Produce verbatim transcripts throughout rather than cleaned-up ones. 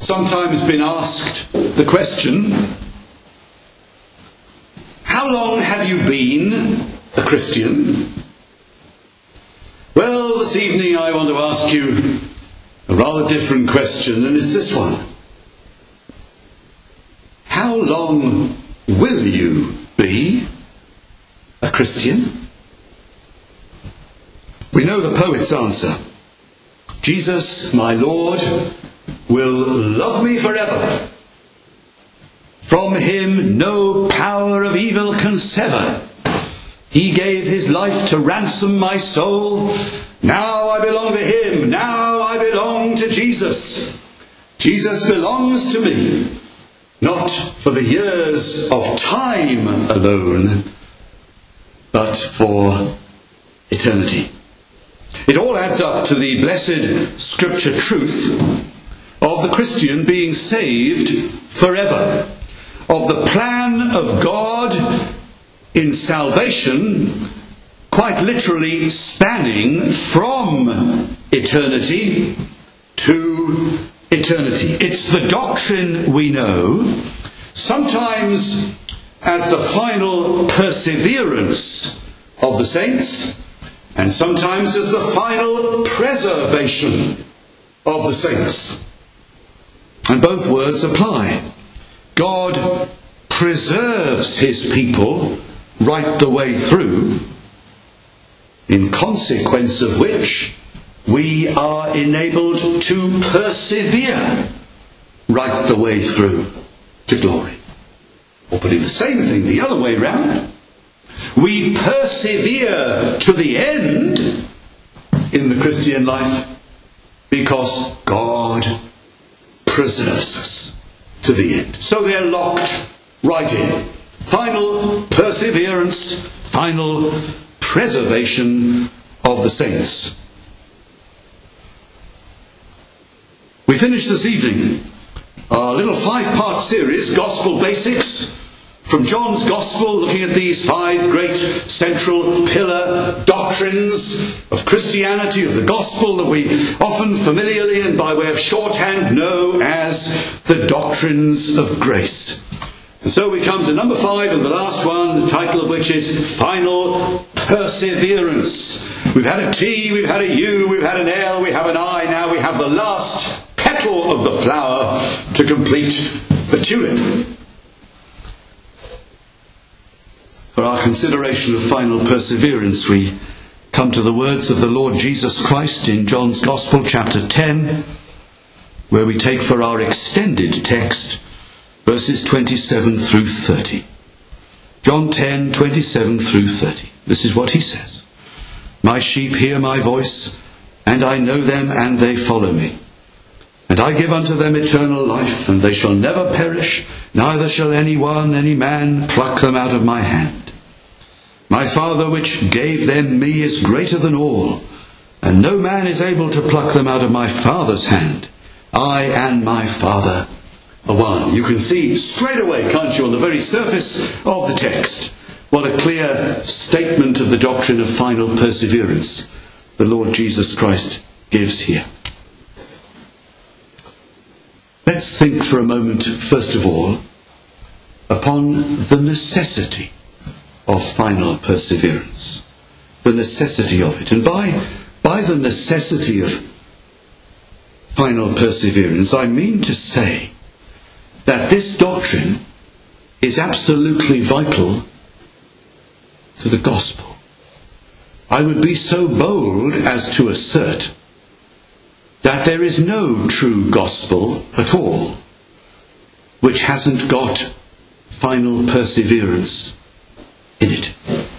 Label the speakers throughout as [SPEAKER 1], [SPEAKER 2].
[SPEAKER 1] sometimes been asked the question, how long have you been a Christian? Well, this evening I want to ask you a rather different question, and it's this one. How long will you be a Christian? We know the poet's answer. Jesus, my Lord, will love me forever. From him no power of evil can sever. He gave his life to ransom my soul. Now I belong to him. Now I belong to Jesus. Jesus belongs to me, not for the years of time alone, but for eternity. It all adds up to the blessed scripture truth of the Christian being saved forever, of the plan of God in salvation, quite literally spanning from eternity to eternity. It's the doctrine we know, sometimes as the final perseverance of the saints, and sometimes as the final preservation of the saints. And both words apply. God preserves his people right the way through, in consequence of which we are enabled to persevere right the way through to glory. Or putting the same thing the other way round, we persevere to the end in the Christian life because God preserves us to the end. So they're locked right in. Final perseverance, final preservation of the saints. We finish this evening our little five-part series, Gospel Basics, from John's Gospel, looking at these five great central pillar doctrines of Christianity, of the Gospel, that we often familiarly and by way of shorthand know as the doctrines of grace. And so we come to number five, and the last one, the title of which is Final Perseverance. We've had a T, we've had a U, we've had an L, we have an I, now we have the last petal of the flower to complete the tulip. For our consideration of final perseverance, we come to the words of the Lord Jesus Christ in John's Gospel, chapter ten, where we take for our extended text verses twenty-seven through thirty. John ten, twenty-seven through thirty. This is what he says. My sheep hear my voice, and I know them, and they follow me. And I give unto them eternal life, and they shall never perish, neither shall any one, any man, pluck them out of my hand. My Father which gave them me is greater than all, and no man is able to pluck them out of my Father's hand. I and my Father are one. You can see straight away, can't you, on the very surface of the text, what a clear statement of the doctrine of final perseverance the Lord Jesus Christ gives here. Let's think for a moment, first of all, upon the necessity of final perseverance. The necessity of it. And by, by the necessity of final perseverance, I mean to say that this doctrine is absolutely vital to the gospel. I would be so bold as to assert that there is no true gospel at all which hasn't got final perseverance in it.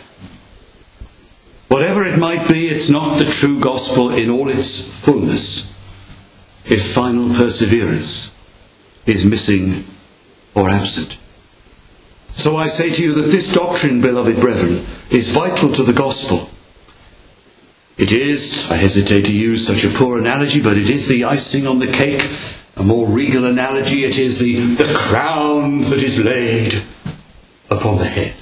[SPEAKER 1] Whatever it might be, it's not the true gospel in all its fullness if final perseverance is missing or absent. So I say to you that this doctrine, beloved brethren, is vital to the gospel. It is, I hesitate to use such a poor analogy, but it is the icing on the cake. A more regal analogy, it is the, the crown that is laid upon the head.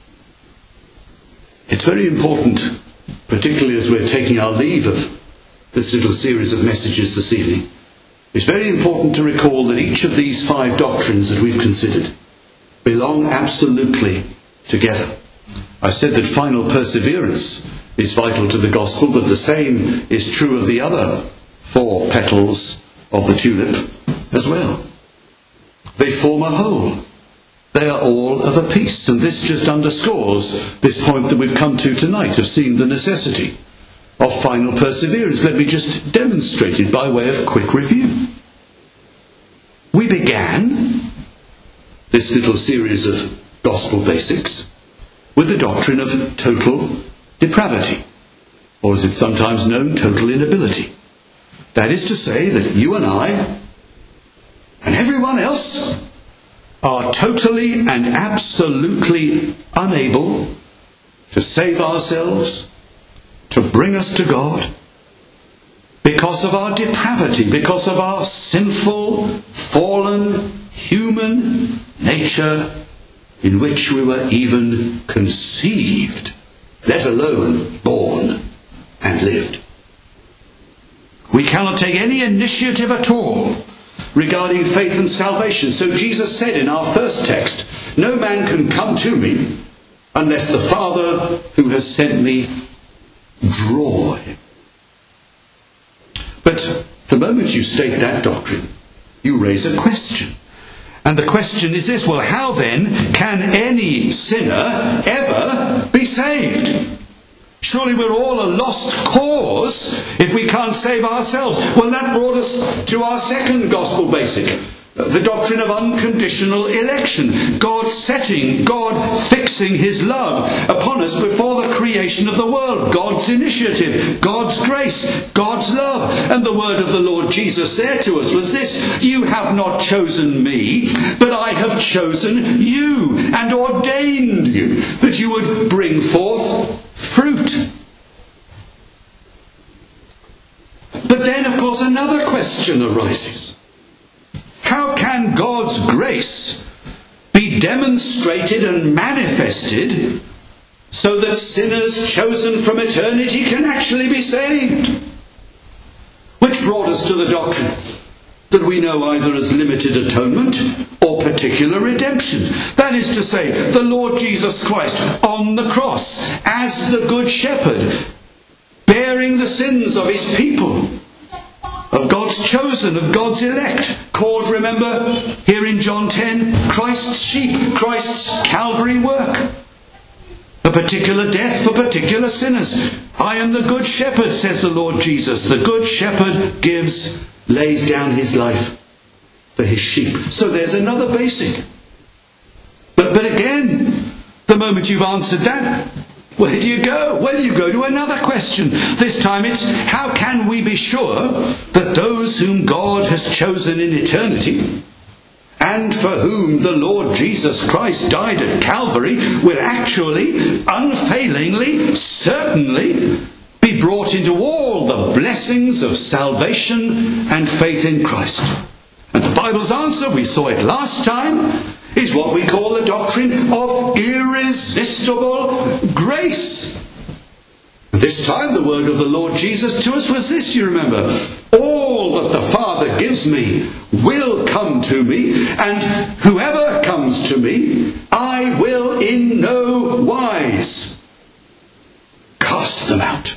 [SPEAKER 1] It's very important, particularly as we're taking our leave of this little series of messages this evening, it's very important to recall that each of these five doctrines that we've considered belong absolutely together. I said that final perseverance is vital to the gospel, but the same is true of the other four petals of the tulip as well. They form a whole. They are all of a piece, and this just underscores this point that we've come to tonight of seeing the necessity of final perseverance. Let me just demonstrate it by way of quick review. We began this little series of gospel basics with the doctrine of total depravity, or as it's sometimes known, total inability. That is to say that you and I and everyone else are totally and absolutely unable to save ourselves, to bring us to God, because of our depravity, because of our sinful, fallen, human nature in which we were even conceived, let alone born and lived. We cannot take any initiative at all regarding faith and salvation. So Jesus said in our first text, "No man can come to me unless the Father who has sent me draw him." But the moment you state that doctrine, you raise a question. And the question is this: well, how then can any sinner ever be saved? Surely we're all a lost cause if we can't save ourselves. Well, that brought us to our second gospel basic, the doctrine of unconditional election. God setting, God fixing his love upon us before the creation of the world. God's initiative, God's grace, God's love. And the word of the Lord Jesus there to us was this: "You have not chosen me, but I have chosen you and ordained you that you would bring forth fruit." But then, of course, another question arises. How can God's grace be demonstrated and manifested so that sinners chosen from eternity can actually be saved? Which brought us to the doctrine that we know either as limited atonement or particular redemption. That is to say, the Lord Jesus Christ on the cross as the Good Shepherd, bearing the sins of his people, of God's chosen, of God's elect, called, remember, here in John ten, Christ's sheep, Christ's Calvary work. A particular death for particular sinners. I am the Good Shepherd, says the Lord Jesus. The Good Shepherd gives, lays down his life for his sheep. So there's another basic. But, but again, the moment you've answered that, where do you go? Well, you go to another question. This time it's, how can we be sure that those whom God has chosen in eternity, and for whom the Lord Jesus Christ died at Calvary, will actually, unfailingly, certainly be brought into all the blessings of salvation and faith in Christ? And the Bible's answer, we saw it last time, is what we call the doctrine of irresistible grace. And this time the word of the Lord Jesus to us was this, you remember: "All that the Father gives me will come to me, and whoever comes to me, I will in no wise cast them out."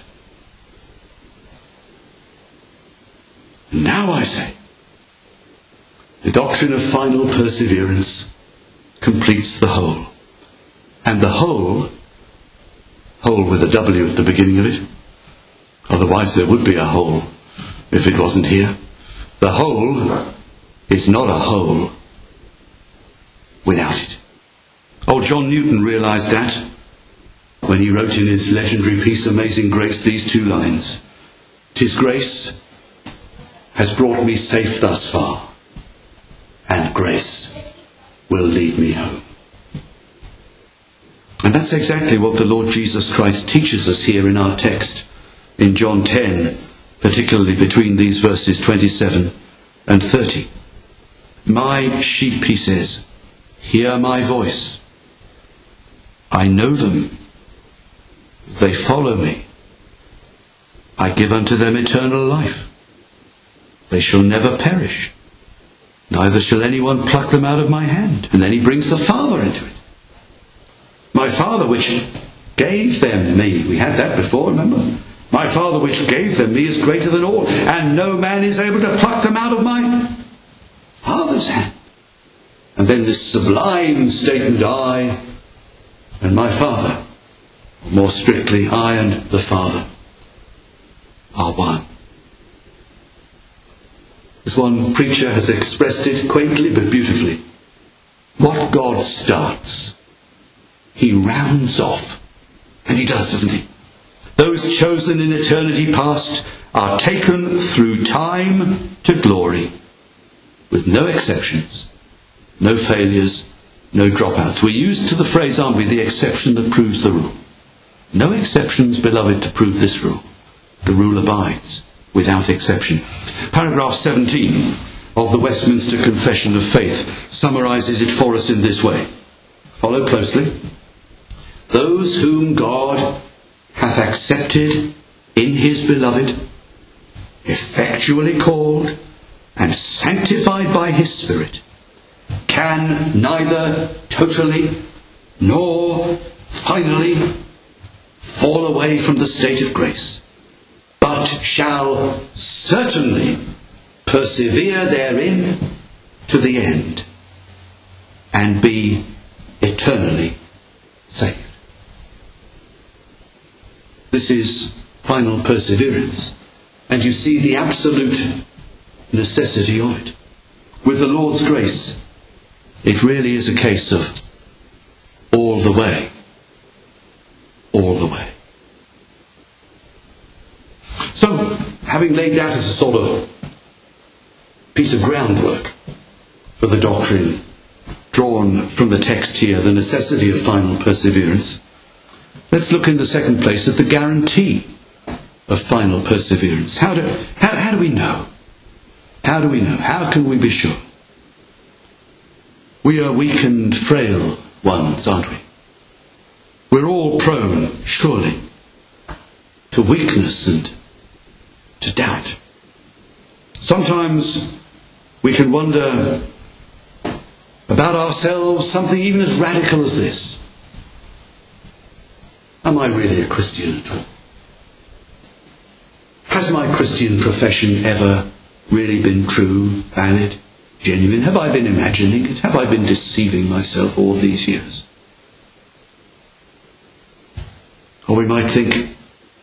[SPEAKER 1] Now I say, the doctrine of final perseverance completes the whole. And the whole, whole with a W at the beginning of it, otherwise there would be a hole if it wasn't here. The whole is not a whole without it. Old John Newton realised that when he wrote in his legendary piece Amazing Grace these two lines: "'Tis grace has brought me safe thus far, and grace will lead me home." And that's exactly what the Lord Jesus Christ teaches us here in our text in John ten, particularly between these verses twenty-seven and thirty. "My sheep," he says, "hear my voice. I know them. They follow me. I give unto them eternal life. They shall never perish, neither shall anyone pluck them out of my hand. And then he brings the Father into it. My Father which gave them me. We had that before, remember? My Father which gave them me is greater than all, and no man is able to pluck them out of my Father's hand. And then this sublime statement, I and my Father, or more strictly, I and the Father are one. As one preacher has expressed it quaintly but beautifully, what God starts, he rounds off. And he does, doesn't he? Those chosen in eternity past are taken through time to glory, with no exceptions, no failures, no dropouts. We're used to the phrase, aren't we, the exception that proves the rule. No exceptions, beloved, to prove this rule. The rule abides, without exception. Paragraph seventeen of the Westminster Confession of Faith summarises it for us in this way. Follow closely. Those whom God hath accepted in his beloved, effectually called and sanctified by his Spirit, can neither totally nor finally fall away from the state of grace, but shall certainly persevere therein to the end and be eternally saved. This is final perseverance, and you see the absolute necessity of it. With the Lord's grace, it really is a case of all the way, all the way. So, having laid that as a sort of piece of groundwork for the doctrine drawn from the text here, the necessity of final perseverance, let's look in the second place at the guarantee of final perseverance. How do, how, how do we know? How do we know? How can we be sure? We are weak and frail ones, aren't we? We're all prone, surely, to weakness and to doubt. Sometimes we can wonder about ourselves something even as radical as this. Am I really a Christian at all? Has my Christian profession ever really been true, valid, genuine? Have I been imagining it? Have I been deceiving myself all these years? Or we might think,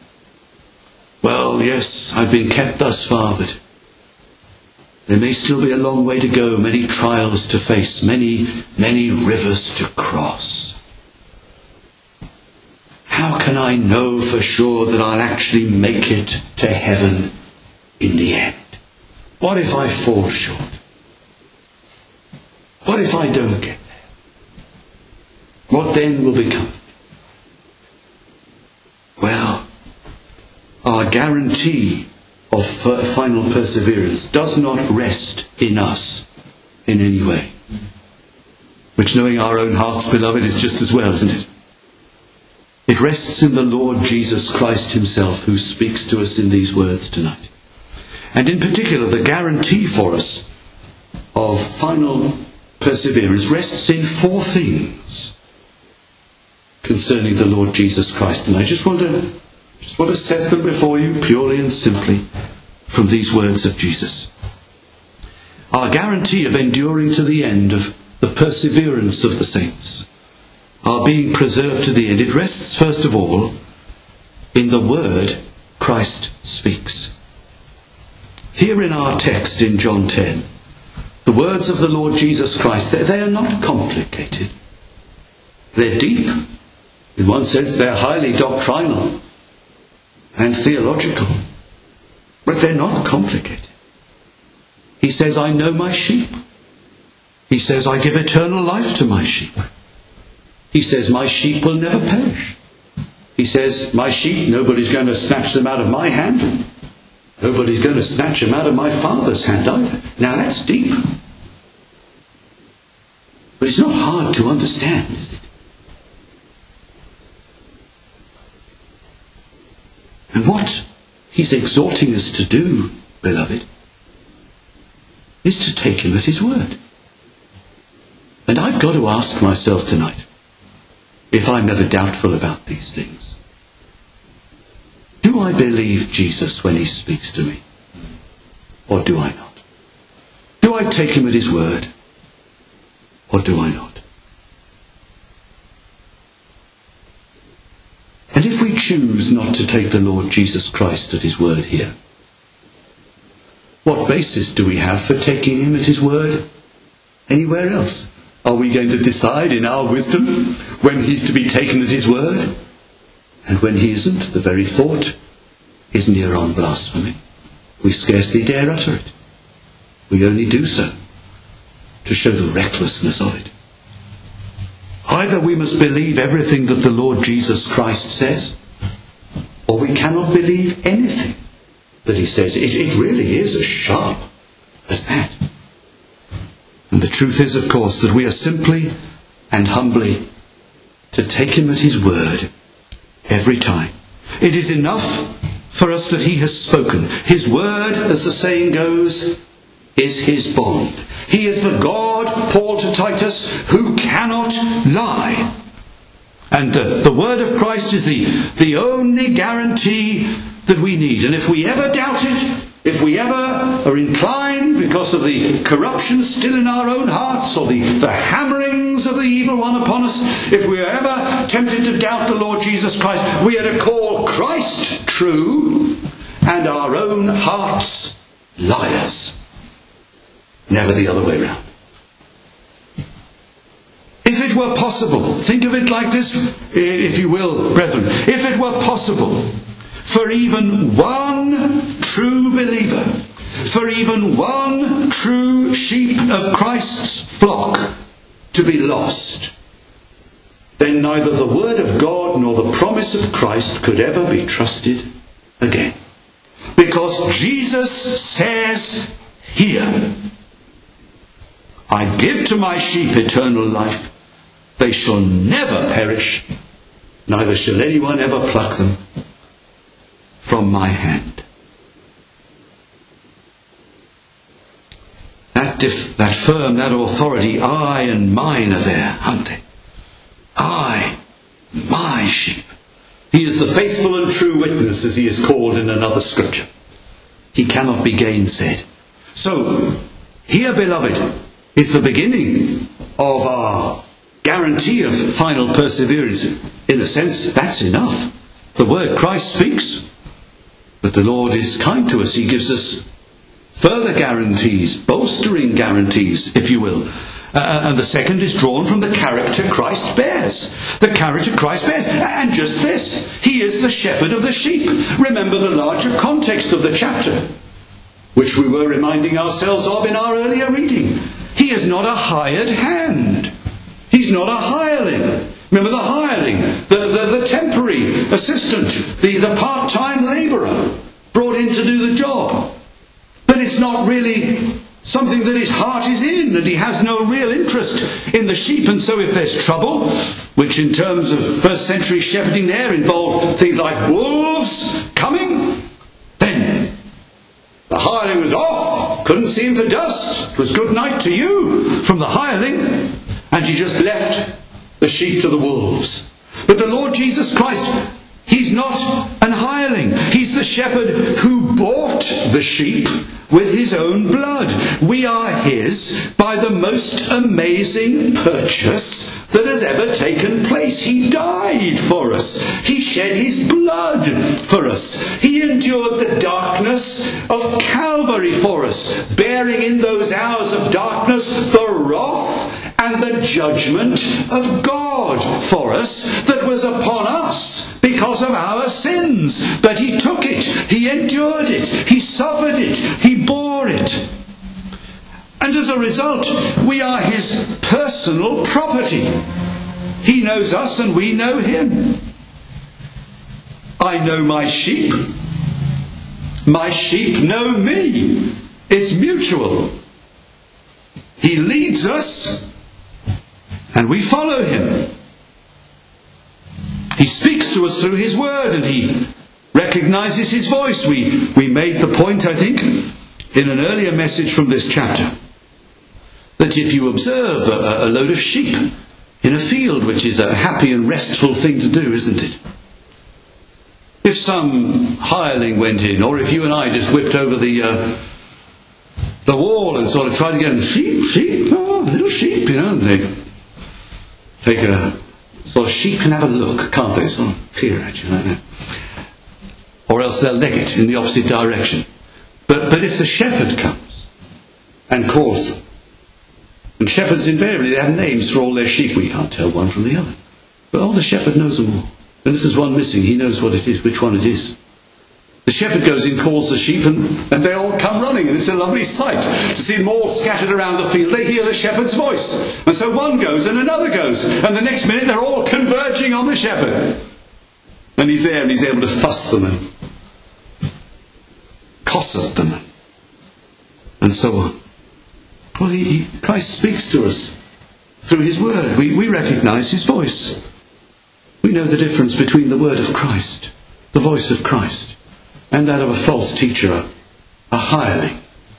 [SPEAKER 1] well, yes, I've been kept thus far, but there may still be a long way to go, many trials to face, many, many rivers to cross. How can I know for sure that I'll actually make it to heaven in the end? What if I fall short? What if I don't get there? What then will become of me? Well, our guarantee of final perseverance does not rest in us in any way. Which, knowing our own hearts, beloved, is just as well, isn't it? It rests in the Lord Jesus Christ himself, who speaks to us in these words tonight. And in particular, the guarantee for us of final perseverance rests in four things concerning the Lord Jesus Christ. And I just want to, just want to set them before you purely and simply from these words of Jesus. Our guarantee of enduring to the end, of the perseverance of the saints, are being preserved to the end. It rests, first of all, in the word Christ speaks. Here in our text in John ten, the words of the Lord Jesus Christ, they, they are not complicated. They're deep. In one sense, they're highly doctrinal and theological. But they're not complicated. He says, I know my sheep. He says, I give eternal life to my sheep. He says, my sheep will never perish. He says, my sheep, nobody's going to snatch them out of my hand. Nobody's going to snatch them out of my Father's hand either. Now that's deep. But it's not hard to understand, is it? And what he's exhorting us to do, beloved, is to take him at his word. And I've got to ask myself tonight, if I'm ever doubtful about these things, do I believe Jesus when he speaks to me? Or do I not? Do I take him at his word? Or do I not? And if we choose not to take the Lord Jesus Christ at his word here, what basis do we have for taking him at his word anywhere else? Are we going to decide in our wisdom when he's to be taken at his word? And when he isn't, the very thought is near on blasphemy. We scarcely dare utter it. We only do so to show the recklessness of it. Either we must believe everything that the Lord Jesus Christ says, or we cannot believe anything that he says. It, it really is as sharp as that. And the truth is, of course, that we are simply and humbly to take him at his word every time. It is enough for us that he has spoken. His word, as the saying goes, is his bond. He is the God, Paul to Titus, who cannot lie. And the, the word of Christ is the, the only guarantee that we need. And if we ever doubt it, if we ever are inclined because of the corruption still in our own hearts, or the, the hammerings of the evil one upon us, if we are ever tempted to doubt the Lord Jesus Christ, we are to call Christ true and our own hearts liars. Never the other way round. If it were possible, think of it like this, if you will, brethren, if it were possible for even one true believer, for even one true sheep of Christ's flock to be lost, then neither the word of God nor the promise of Christ could ever be trusted again. Because Jesus says here, I give to my sheep eternal life. They shall never perish, neither shall anyone ever pluck them from my hand. That, dif- that firm, that authority, I and mine are there, aren't they? I, my sheep. He is the faithful and true witness, as he is called in another scripture. He cannot be gainsaid. So, here, beloved, is the beginning of our guarantee of final perseverance. In a sense, that's enough. The word Christ speaks, but the Lord is kind to us. He gives us further guarantees, bolstering guarantees, if you will. Uh, and the second is drawn from the character Christ bears. The character Christ bears. And just this, he is the shepherd of the sheep. Remember the larger context of the chapter, which we were reminding ourselves of in our earlier reading. He is not a hired hand. He's not a hireling. Remember the hireling, the, the, the temporary assistant, the, the part-time labourer brought in to do the job. But it's not really something that his heart is in, and he has no real interest in the sheep. And so if there's trouble, which in terms of first century shepherding there involved things like wolves coming, then the hireling was off, couldn't see him for dust. It was good night to you from the hireling, and he just left the sheep to the wolves. But the Lord Jesus Christ, he's not an hireling. He's the shepherd who bought the sheep with his own blood. We are his by the most amazing purchase that has ever taken place. He died for us. He shed his blood for us. He endured the darkness of Calvary for us, bearing in those hours of darkness the wrath and the judgment of God for us that was upon us because of our sins. But he took it, he endured it, he suffered it, he bore it. And as a result, we are his personal property. He knows us and we know him. I know my sheep. My sheep know me. It's mutual. He leads us and we follow him. He speaks to us through his word, and he recognises his voice. We, we made the point, I think, in an earlier message from this chapter, that if you observe a, a load of sheep in a field, which is a happy and restful thing to do, isn't it? If some hireling went in, or if you and I just whipped over the uh, the wall and sort of tried to get them, sheep, sheep, oh, little sheep, you know, and they take a sort of sheep can have a look, can't they? Sort of peer at you like that. Or else they'll leg it in the opposite direction. But but if the shepherd comes and calls them, and shepherds invariably, they have names for all their sheep. We can't tell one from the other. But oh, the shepherd knows them all. And if there's one missing, he knows what it is, which one it is. The shepherd goes in, calls the sheep, and, and they all come running. And it's a lovely sight to see them all scattered around the field. They hear the shepherd's voice. And so one goes and another goes. And the next minute they're all converging on the shepherd. And he's there and he's able to fuss them and cosset them and so on. Well, he, he, Christ speaks to us through his word. We, we recognise his voice. We know the difference between the word of Christ, the voice of Christ, and that of a false teacher, a hireling.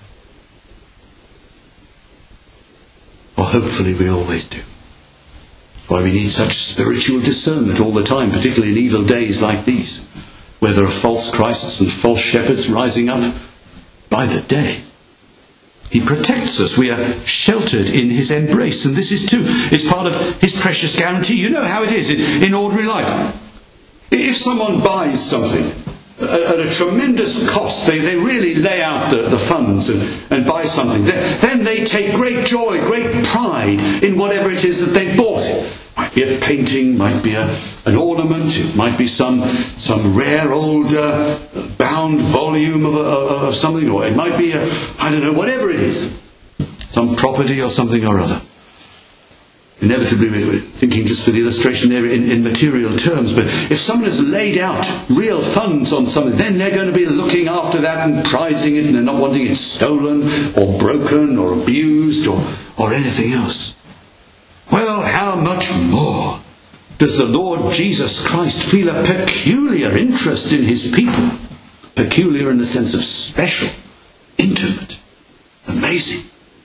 [SPEAKER 1] Or hopefully we always do. That's why we need such spiritual discernment all the time, particularly in evil days like these, where there are false Christs and false shepherds rising up by the day. He protects us. We are sheltered in his embrace. And this is too, is part of his precious guarantee. You know how it is in, in ordinary life. If someone buys something at a tremendous cost, they, they really lay out the, the funds and, and buy something, then they take great joy, great pride in whatever it is that they bought. It might be a painting, might be a, an ornament, it might be some some rare old uh, bound volume of, a, of something, or it might be a, I don't know, whatever it is, some property or something or other. Inevitably, we're thinking just for the illustration there in, in material terms, but if someone has laid out real funds on something, then they're going to be looking after that and prizing it, and they're not wanting it stolen or broken or abused or, or anything else. Well, how much more does the Lord Jesus Christ feel a peculiar interest in his people? Peculiar in the sense of special, intimate, amazing.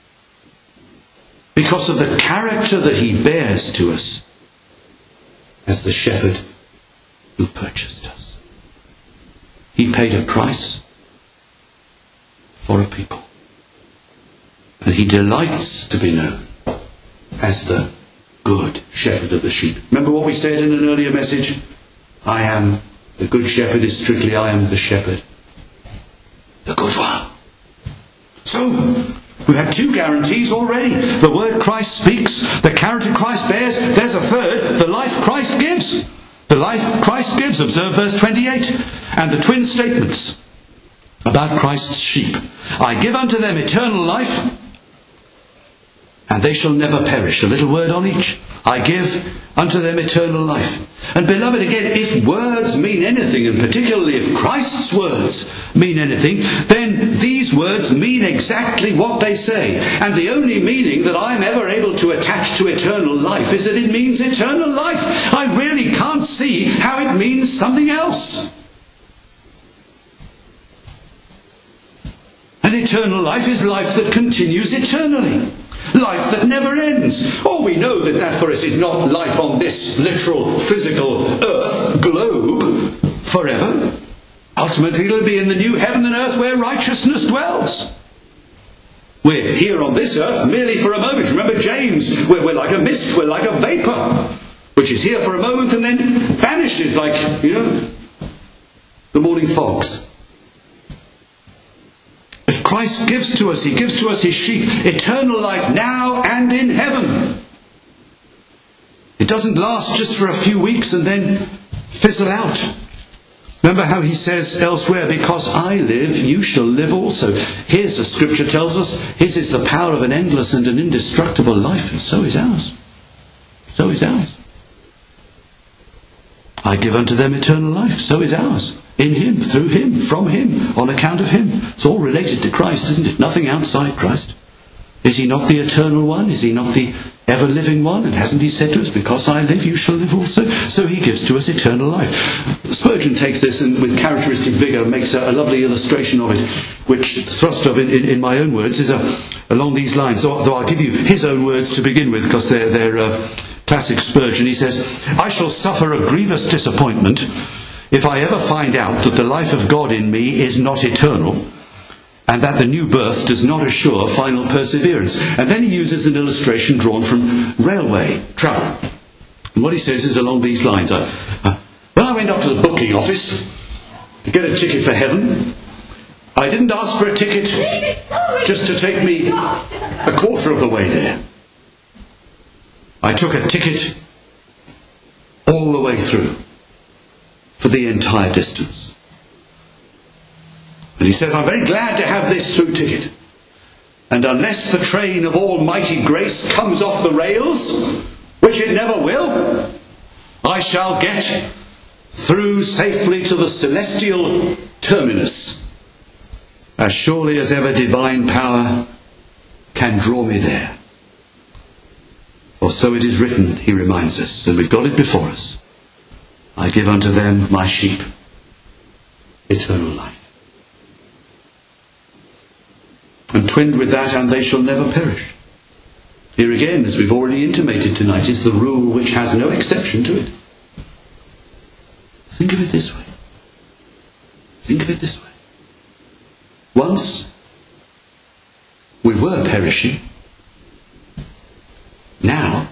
[SPEAKER 1] Because of the character that he bears to us as the shepherd who purchased us. He paid a price for a people. And he delights to be known as the good shepherd of the sheep. Remember what we said in an earlier message? I am the good shepherd is strictly I am the shepherd, the good one. So, we've had two guarantees already. The word Christ speaks, the character Christ bears. There's a third, the life Christ gives. The life Christ gives, observe verse twenty-eight. And the twin statements about Christ's sheep. I give unto them eternal life, and they shall never perish. A little word on each. I give unto them eternal life. And beloved, again, if words mean anything, and particularly if Christ's words mean anything, then these words mean exactly what they say. And the only meaning that I'm ever able to attach to eternal life is that it means eternal life. I really can't see how it means something else. And eternal life is life that continues eternally. Life that never ends. Oh, we know that that for us is not life on this literal, physical earth, globe, forever. Ultimately it'll be in the new heaven and earth where righteousness dwells. We're here on this earth merely for a moment. Remember James, we're, we're like a mist, we're like a vapour, which is here for a moment and then vanishes like, you know, the morning fogs. Christ gives to us, he gives to us his sheep, eternal life now and in heaven. It doesn't last just for a few weeks and then fizzle out. Remember how he says elsewhere, because I live, you shall live also. Here's the scripture tells us, his is the power of an endless and an indestructible life, and so is ours. So is ours. I give unto them eternal life, so is ours. In him, through him, from him, on account of him. It's all related to Christ, isn't it? Nothing outside Christ. Is he not the eternal one? Is he not the ever-living one? And hasn't he said to us, because I live, you shall live also? So he gives to us eternal life. Spurgeon takes this and with characteristic vigour makes a, a lovely illustration of it, which the thrust of it, in, in my own words, is a, along these lines. Though, though I'll give you his own words to begin with, because they're, they're uh, classic Spurgeon. He says, I shall suffer a grievous disappointment if I ever find out that the life of God in me is not eternal, and that the new birth does not assure final perseverance. And then he uses an illustration drawn from railway travel. And what he says is along these lines. I, uh, when I went up to the booking office to get a ticket for heaven, I didn't ask for a ticket just to take me a quarter of the way there. I took a ticket all the way through for the entire distance. And he says, I'm very glad to have this through ticket. And unless the train of almighty grace comes off the rails, which it never will, I shall get through safely to the celestial terminus, as surely as ever divine power can draw me there. For so it is written, he reminds us, and we've got it before us, I give unto them, my sheep, eternal life. And twinned with that, and they shall never perish. Here again, as we've already intimated tonight, is the rule which has no exception to it. Think of it this way. Think of it this way. Once we were perishing. Now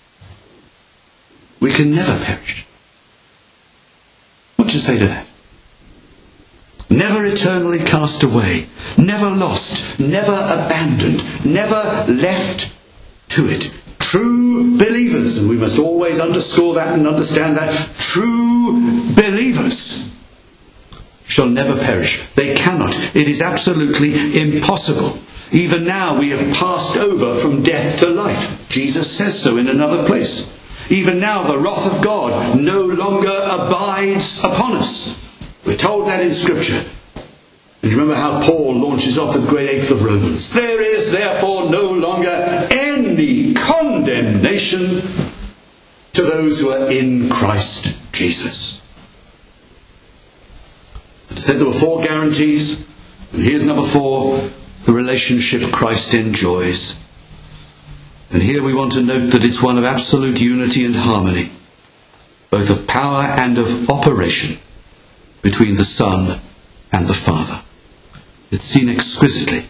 [SPEAKER 1] we can never perish. What do you say to that? Never eternally cast away, never lost, never abandoned, never left to it. True believers, and we must always underscore that and understand that, true believers shall never perish. They cannot. It is absolutely impossible. Even now we have passed over from death to life. Jesus says so in another place. Even now the wrath of God no longer abides upon us. We're told that in Scripture. And remember how Paul launches off at the great eighth of Romans. There is therefore no longer any condemnation to those who are in Christ Jesus. I said there were four guarantees. And here's number four, the relationship Christ enjoys. And here we want to note that it's one of absolute unity and harmony, both of power and of operation, between the Son and the Father. It's seen exquisitely.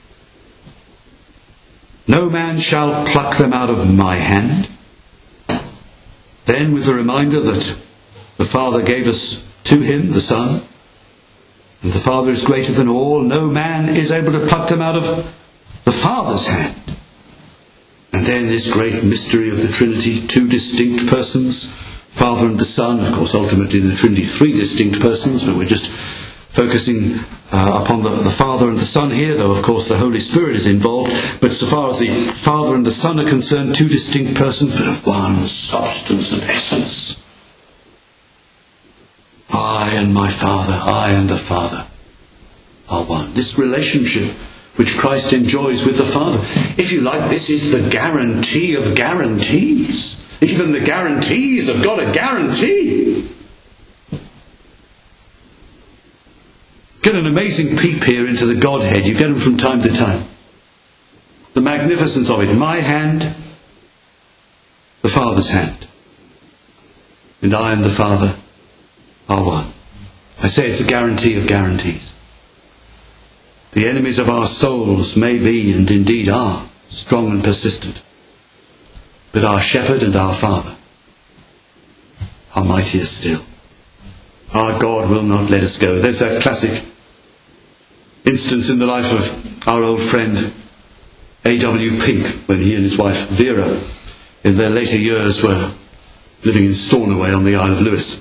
[SPEAKER 1] No man shall pluck them out of my hand. Then with the reminder that the Father gave us to him, the Son, and the Father is greater than all, no man is able to pluck them out of the Father's hand. And then this great mystery of the Trinity, two distinct persons, Father and the Son. Of course, ultimately in the Trinity, three distinct persons, but we're just focusing uh, upon the, the Father and the Son here, though of course the Holy Spirit is involved. But so far as the Father and the Son are concerned, two distinct persons, but of one substance and essence. I and my Father, I and the Father are one. This relationship which Christ enjoys with the Father. If you like, this is the guarantee of guarantees. Even the guarantees have got a guarantee. Get an amazing peep here into the Godhead. You get them from time to time. The magnificence of it. My hand, the Father's hand. And I and the Father are one. I say it's a guarantee of guarantees. The enemies of our souls may be, and indeed are, strong and persistent. But our Shepherd and our Father are mightier still. Our God will not let us go. There's that classic instance in the life of our old friend A W Pink, when he and his wife Vera, in their later years, were living in Stornoway on the Isle of Lewis.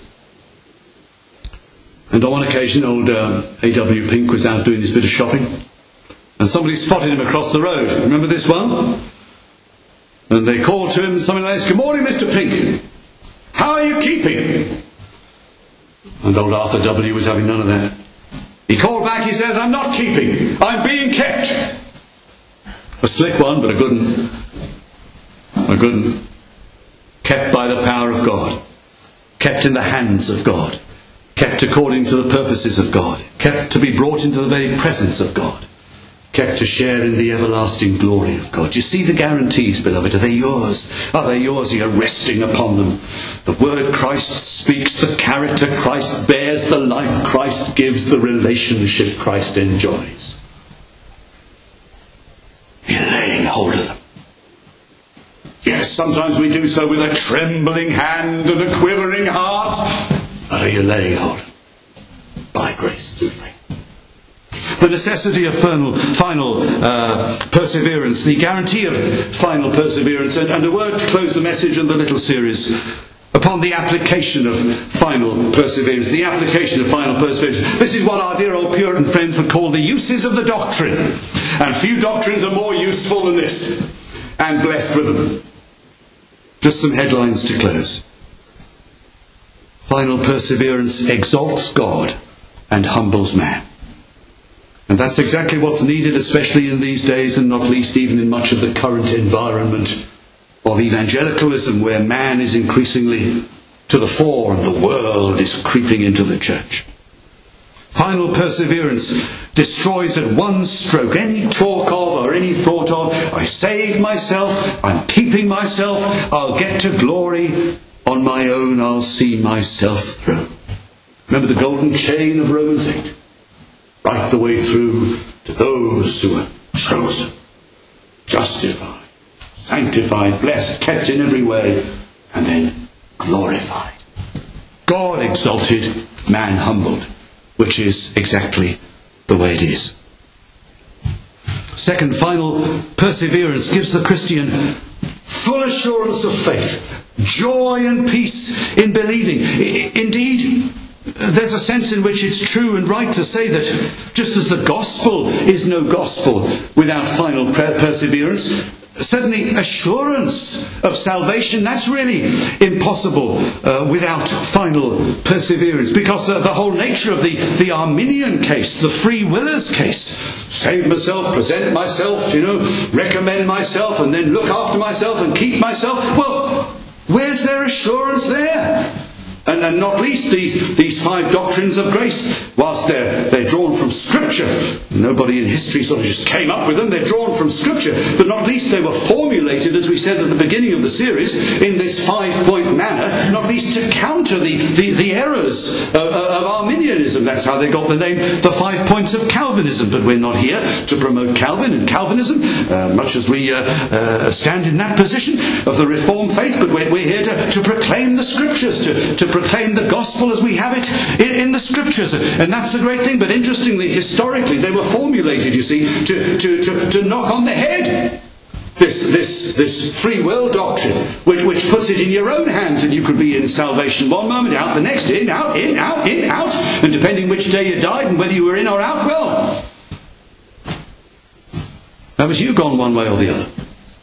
[SPEAKER 1] And on one occasion, old uh, A W Pink was out doing his bit of shopping, and somebody spotted him across the road. Remember this one? And they called to him something like this: "Good morning, Mister Pink. How are you keeping?" And old Arthur W. was having none of that. He called back, he says, "I'm not keeping, I'm being kept." A slick one, but a good one. A good one. Kept by the power of God. Kept in the hands of God. Kept according to the purposes of God. Kept to be brought into the very presence of God. Kept to share in the everlasting glory of God. You see the guarantees, beloved? Are they yours? Are they yours? You're resting upon them. The word Christ speaks, the character Christ bears, the life Christ gives, the relationship Christ enjoys. You're laying hold of them. Yes, sometimes we do so with a trembling hand and a quivering heart. But are you laying hold? By grace, through faith. The necessity of final, final uh, perseverance, the guarantee of final perseverance, and, and a word to close the message and the little series upon the application of final perseverance. The application of final perseverance. This is what our dear old Puritan friends would call the uses of the doctrine. And few doctrines are more useful than this. And blessed with them. Just some headlines to close. Final perseverance exalts God and humbles man. And that's exactly what's needed, especially in these days, and not least even in much of the current environment of evangelicalism, where man is increasingly to the fore and the world is creeping into the church. Final perseverance destroys at one stroke any talk of or any thought of, I saved myself, I'm keeping myself, I'll get to glory on my own, I'll see myself through. Remember the golden chain of Romans eight. Right the way through to those who are chosen, justified, sanctified, blessed, kept in every way, and then glorified. God exalted, man humbled, which is exactly the way it is. Second, final perseverance gives the Christian full assurance of faith, joy and peace in believing. I- indeed, there's a sense in which it's true and right to say that just as the gospel is no gospel without final per- perseverance, certainly assurance of salvation, that's really impossible uh, without final perseverance. Because uh, the whole nature of the, the Arminian case, the free willers case, save myself, present myself, you know, recommend myself, and then look after myself and keep myself. Well, where's their assurance there? And, and not least these, these five doctrines of grace, whilst they're, they're drawn from Scripture. Nobody in history sort of just came up with them. They're drawn from Scripture. But not least they were formulated, as we said at the beginning of the series, in this five-point manner, not least to counter the, the, the errors of, of Arminianism. That's how they got the name, the five points of Calvinism. But we're not here to promote Calvin and Calvinism, uh, much as we uh, uh, stand in that position of the Reformed faith. But we're, we're here to, to proclaim the Scriptures, to, to proclaim the gospel as we have it in, in the Scriptures. And that's a great thing. But interestingly, historically, they were formulated, you see, to, to, to, to knock on the head this, this, this free will doctrine, which, which puts it in your own hands, and you could be in salvation one moment, out the next, in, out, in, out, in, out, and depending which day you died and whether you were in or out, well, that was you gone one way or the other.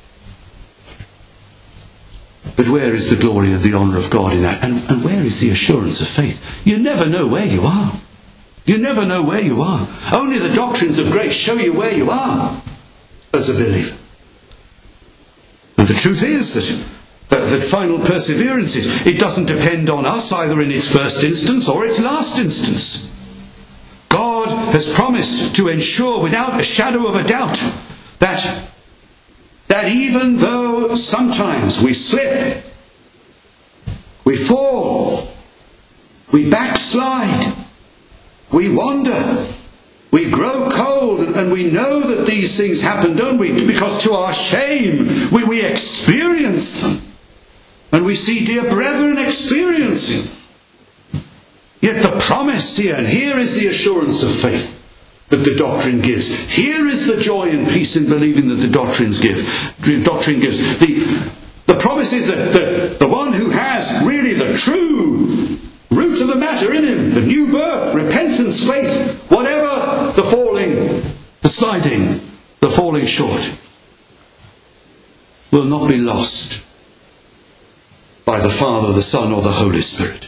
[SPEAKER 1] But where is the glory and the honour of God in that? And, and where is the assurance of faith? You never know where you are. You never know where you are. Only the doctrines of grace show you where you are as a believer. And the truth is that, that, that final perseverance, it, it doesn't depend on us either in its first instance or its last instance. God has promised to ensure without a shadow of a doubt that that even though sometimes we slip, we fall, we backslide, we wander, we grow cold, and we know that these things happen, don't we? Because to our shame, we, we experience them. And we see dear brethren experiencing. Yet the promise here, and here is the assurance of faith that the doctrine gives. Here is the joy and peace in believing that the doctrines give. The doctrine gives. The, the promise is that the, the one who has really the true root of the matter in him, the new birth, repentance, faith, whatever the falling, the sliding, the falling short, will not be lost by the Father, the Son, or the Holy Spirit,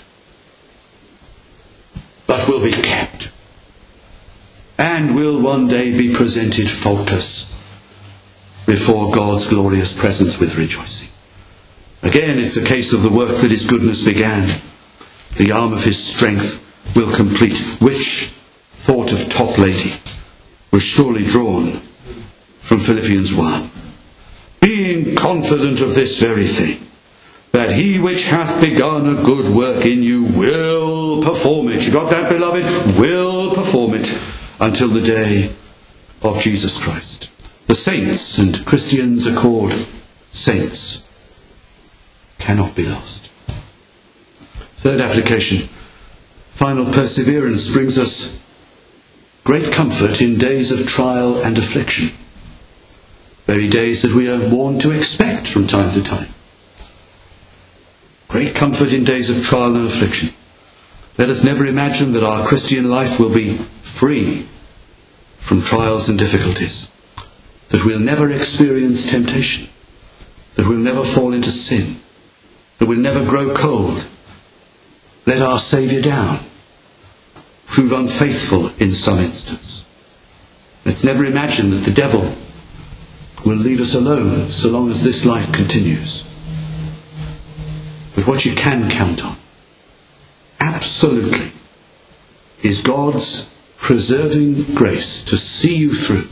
[SPEAKER 1] but will be kept, and will one day be presented faultless before God's glorious presence with rejoicing. Again, it's a case of the work that his goodness began. The arm of his strength will complete. Which thought of top lady was surely drawn from Philippians one. Being confident of this very thing, that he which hath begun a good work in you will perform it. You got that, beloved? Will perform it until the day of Jesus Christ. The saints, and Christians are called saints, cannot be lost. Third application. Final perseverance brings us great comfort in days of trial and affliction. Very days that we are warned to expect from time to time. Great comfort in days of trial and affliction. Let us never imagine that our Christian life will be free from trials and difficulties. That we'll never experience temptation. That we'll never fall into sin. That we'll never grow cold. Let our Saviour down. Prove unfaithful in some instance. Let's never imagine that the devil will leave us alone so long as this life continues. But what you can count on, absolutely, is God's preserving grace to see you through,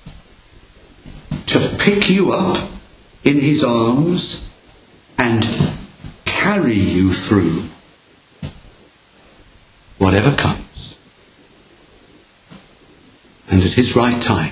[SPEAKER 1] to pick you up in his arms and carry you through whatever comes, and at his right time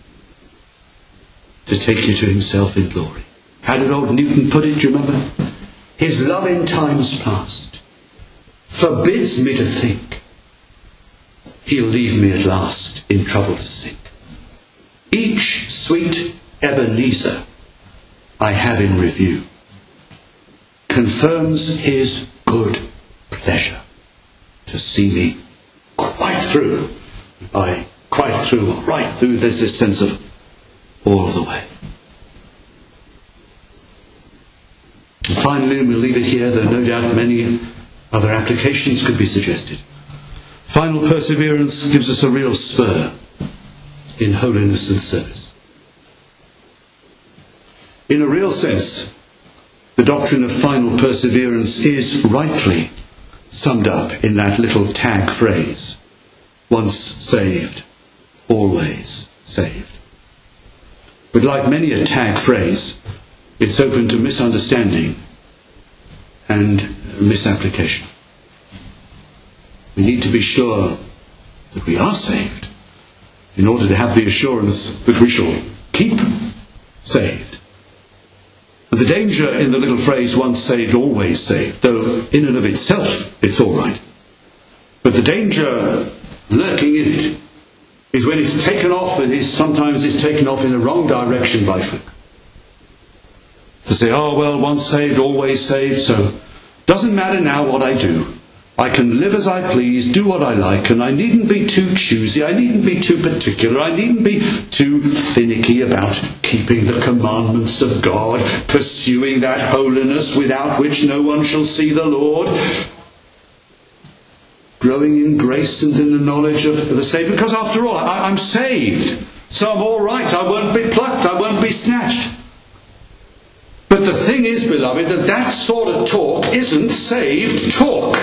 [SPEAKER 1] to take you to himself in glory. How did old Newton put it, do you remember? His love in times past forbids me to think he'll leave me at last in trouble to sink. Each sweet Ebenezer I have in review confirms his good pleasure to see me quite through. By quite through, or right through, there's this sense of all the way. And finally, we'll leave it here, though no doubt many other applications could be suggested. Final perseverance gives us a real spur in holiness and service. In a real sense, the doctrine of final perseverance is rightly summed up in that little tag phrase, once saved, always saved. But like many a tag phrase, it's open to misunderstanding and misapplication. We need to be sure that we are saved in order to have the assurance that we shall keep saved. And the danger in the little phrase, once saved, always saved, though in and of itself it's all right. But the danger lurking in it is when it's taken off, and is sometimes it's taken off in the wrong direction by folk. To say, oh well, once saved, always saved, so doesn't matter now what I do. I can live as I please, do what I like, and I needn't be too choosy, I needn't be too particular, I needn't be too finicky about keeping the commandments of God, pursuing that holiness without which no one shall see the Lord, growing in grace and in the knowledge of the Saviour, because after all, I, I'm saved, so I'm all right, I won't be plucked, I won't be snatched. But the thing is, beloved, that that sort of talk isn't saved talk.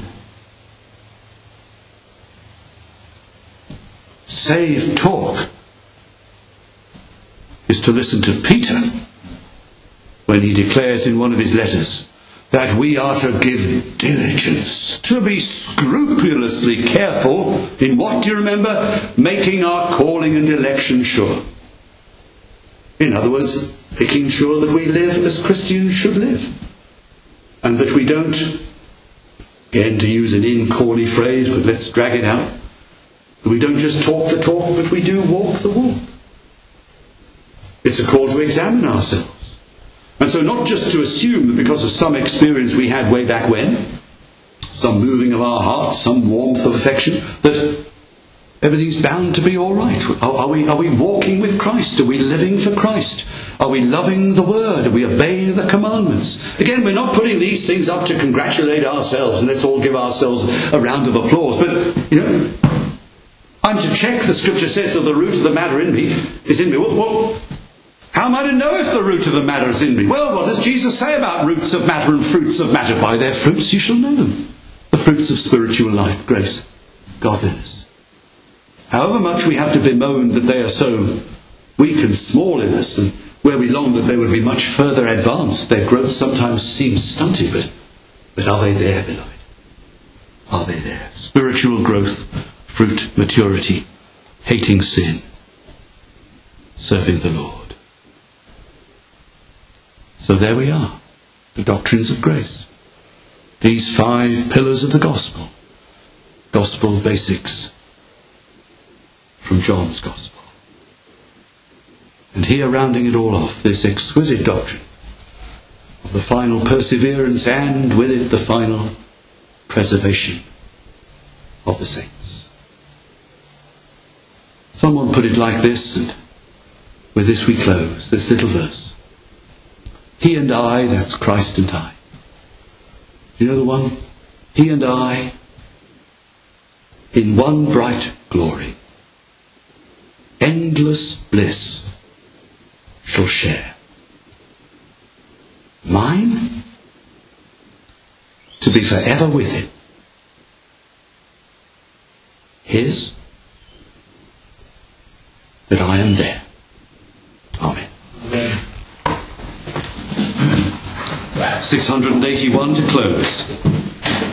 [SPEAKER 1] Saved talk is to listen to Peter when he declares in one of his letters that we are to give diligence, to be scrupulously careful in what, do you remember? Making our calling and election sure. In other words, making sure that we live as Christians should live. And that we don't, again to use an in-corny phrase, but let's drag it out, that we don't just talk the talk, but we do walk the walk. It's a call to examine ourselves. And so not just to assume that because of some experience we had way back when, some moving of our hearts, some warmth of affection, that everything's bound to be all right. Are, are, we, are we walking with Christ? Are we living for Christ? Are we loving the Word? Are we obeying the commandments? Again, we're not putting these things up to congratulate ourselves and let's all give ourselves a round of applause. But, you know, I'm to check, the Scripture says, that the root of the matter in me is in me. Well, well, How am I to know if the root of the matter is in me? Well, what does Jesus say about roots of matter and fruits of matter? By their fruits you shall know them. The fruits of spiritual life, grace, godliness. However much we have to bemoan that they are so weak and small in us, and where we long that they would be much further advanced, their growth sometimes seems stunted, but, but are they there, beloved? Are they there? Spiritual growth, fruit, maturity, hating sin, serving the Lord. So there we are, the doctrines of grace. These five pillars of the gospel. Gospel basics from John's gospel. And here, rounding it all off, this exquisite doctrine of the final perseverance and with it the final preservation of the saints. Someone put it like this, and with this we close, this little verse. He and I, that's Christ and I. Do you know the one? He and I, in one bright glory, endless bliss shall share. Mine, to be forever with him. His, that I am there. Amen. Amen. six hundred eighty-one to close.